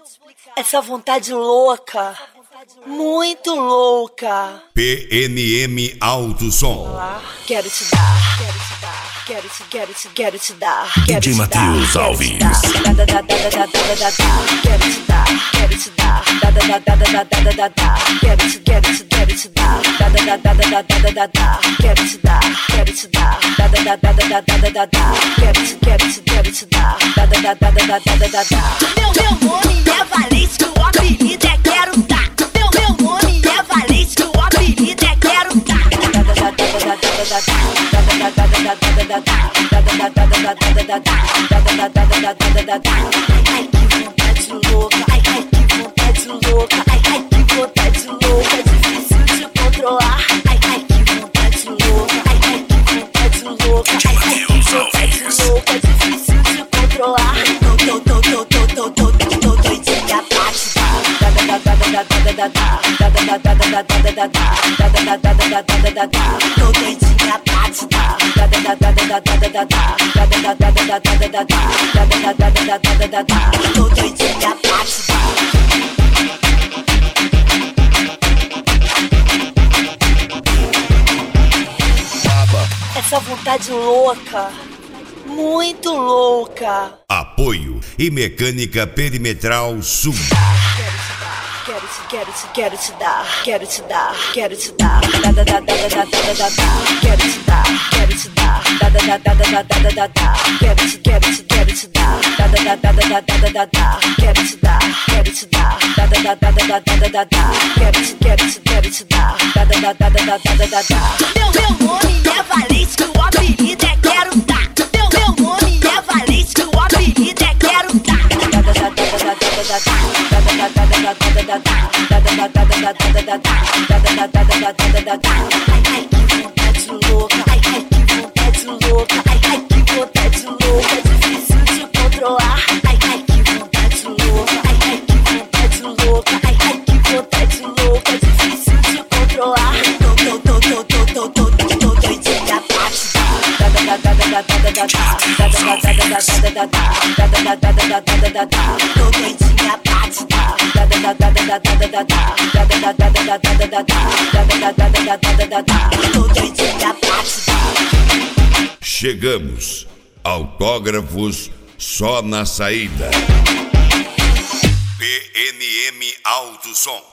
Essa vontade louca, muito louca. PNM Alto Som. Quero te dar, quero te dar, quero te dar. DJ Matheus Alves. Quero te dar, quero te dar. Quero te dar, quero te dar. Quero te dar, quero te dar. Meu nome é Valente, o apelido é Quero Dar. Meu nome é Valente, o apelido é Quero Dar. Ai, que vontade louca, ai, que vontade louca, ai, que vontade louca, difícil de controlar. Ai, que vontade louca, ai, que vontade louca, ai, que vontade louca, difícil de controlar. Tô doidinha pra te dar. Tô doidinha pra te dar. Tô doidinha pra te dar. Essa vontade louca, muito louca. Apoio e Mecânica Perimetral Sul. Quero te dar, quero te dar, quero te dar. Quero te dar, quero te dar. Quero te dar, quero te dar. Quero te dar, quero te dar. Meu nome é Valente, o apelido é Quero Dar. Meu nome é Valente, o apelido é Quero Dar. Ai, que vontade louca, ai, que vontade louca, ai, que vontade louca, difícil de controlar. Ai, que vontade louca, ai, que vontade louca, ai, que vontade louca, difícil de controlar. Tô doidinha pra te dar. Tô doidinha pra te dar. Tô doidinha pra te dar. Chegamos. Autógrafos só na saída. PNM Alto Som.